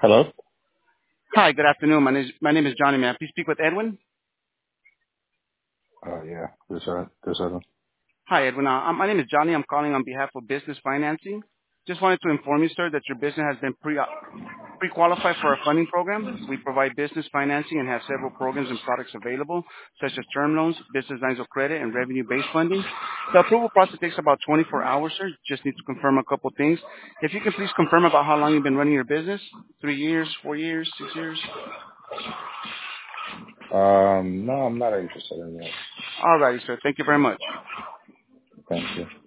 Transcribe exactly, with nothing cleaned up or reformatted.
Hello? Hi, good afternoon. My name is, my name is Johnny. May I please speak with Edwin? Oh, yeah. This, uh, this other. Hi, Edwin. Uh, my name is Johnny. I'm calling on behalf of Business Financing. Just wanted to inform you, sir, that your business has been pre uh, pre-qualified for our funding program. We provide business financing and have several programs and products available, such as term loans, business lines of credit, and revenue-based funding. The approval process takes about twenty-four hours, sir. Just need to confirm a couple things. If you can please confirm about how long you've been running your business, three years, four years, six years. Um, no, I'm not interested in that. All righty, sir. Thank you very much. Thank you.